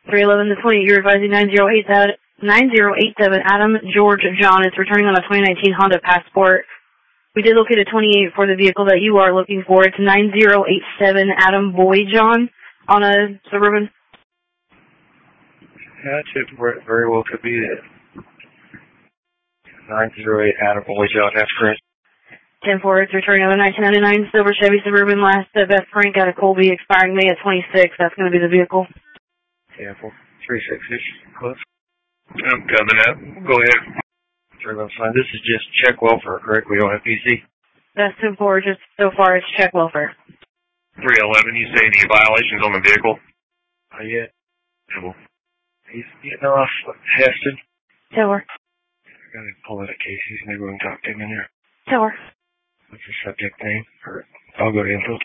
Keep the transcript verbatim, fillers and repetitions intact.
three eleven to twenty, you're advising nine zero eight seven Adam George John is returning on a twenty nineteen Honda Passport. We did locate a twenty-eight for the vehicle that you are looking for. It's nine zero eight seven Adam Boy John on a Suburban. That's it. Very well could be it. nine zero eight Adam Boy John, that's correct. ten four, it's returning on a nineteen ninety-nine silver Chevy Suburban last at Beth Frank out of Colby, expiring May of twenty-six. That's going to be the vehicle. Yeah, three six-ish. Close. I'm coming up. Go ahead. three one five. This is just check welfare, correct? We don't have P C? That's ten four, just so far it's check welfare. three eleven, you say any violations on the vehicle? Not yet. Cool. He's getting off Heston. Tower. I gotta pull out a case. Maybe we can talk to him in there. Tower. What's the subject name? Or I'll go to info.